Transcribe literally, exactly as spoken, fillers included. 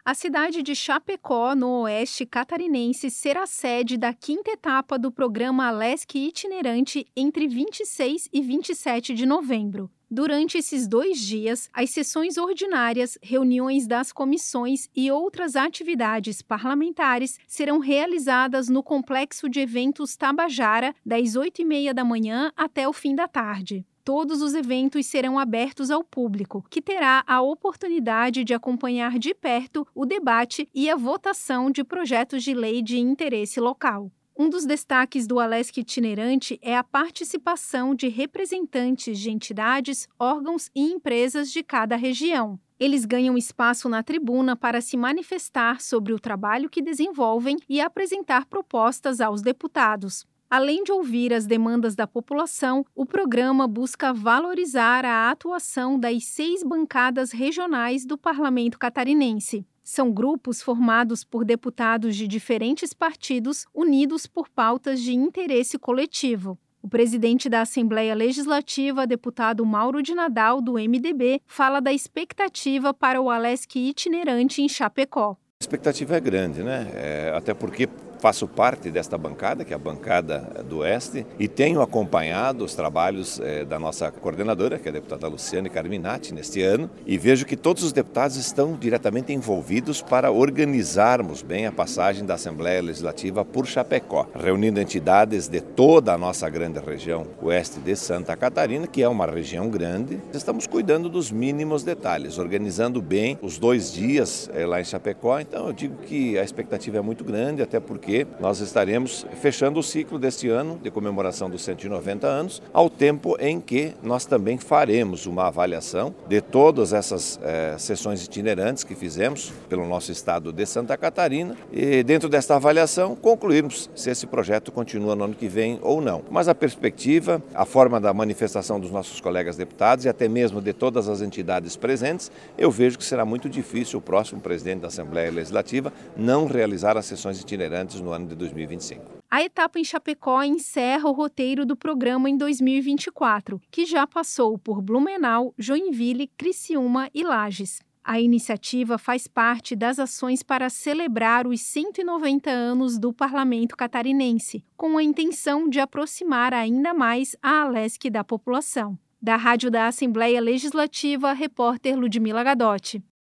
A cidade de Chapecó, no oeste catarinense, será sede da quinta etapa do programa Alesc Itinerante entre vinte e seis e vinte e sete de novembro. Durante esses dois dias, as sessões ordinárias, reuniões das comissões e outras atividades parlamentares serão realizadas no Complexo de Eventos Tabajara, das oito e meia da manhã até o fim da tarde. Todos os eventos serão abertos ao público, que terá a oportunidade de acompanhar de perto o debate e a votação de projetos de lei de interesse local. Um dos destaques do Alesc Itinerante é a participação de representantes de entidades, órgãos e empresas de cada região. Eles ganham espaço na tribuna para se manifestar sobre o trabalho que desenvolvem e apresentar propostas aos deputados. Além de ouvir as demandas da população, o programa busca valorizar a atuação das seis bancadas regionais do Parlamento Catarinense. São grupos formados por deputados de diferentes partidos unidos por pautas de interesse coletivo. O presidente da Assembleia Legislativa, deputado Mauro de Nadal, do M D B, fala da expectativa para o Alesc Itinerante em Chapecó. A expectativa é grande, né? É, até porque faço parte desta bancada, que é a bancada do Oeste, e tenho acompanhado os trabalhos é, da nossa coordenadora, que é a deputada Luciane Carminati, neste ano, e vejo que todos os deputados estão diretamente envolvidos para organizarmos bem a passagem da Assembleia Legislativa por Chapecó, reunindo entidades de toda a nossa grande região oeste de Santa Catarina, que é uma região grande. Estamos cuidando dos mínimos detalhes, organizando bem os dois dias é, lá em Chapecó. Então eu digo que a expectativa é muito grande, até porque nós estaremos fechando o ciclo deste ano de comemoração dos cento e noventa anos, ao tempo em que nós também faremos uma avaliação de todas essas eh, sessões itinerantes que fizemos pelo nosso estado de Santa Catarina e dentro desta avaliação concluirmos se esse projeto continua no ano que vem ou não. Mas a perspectiva, a forma da manifestação dos nossos colegas deputados e até mesmo de todas as entidades presentes, eu vejo que será muito difícil o próximo presidente da Assembleia Legislativa não realizar as sessões itinerantes no ano de dois mil e vinte e cinco. A etapa em Chapecó encerra o roteiro do programa em dois mil e vinte e quatro, que já passou por Blumenau, Joinville, Criciúma e Lages. A iniciativa faz parte das ações para celebrar os cento e noventa anos do Parlamento Catarinense, com a intenção de aproximar ainda mais a Alesc da população. Da Rádio da Assembleia Legislativa, repórter Ludmila Gadotti.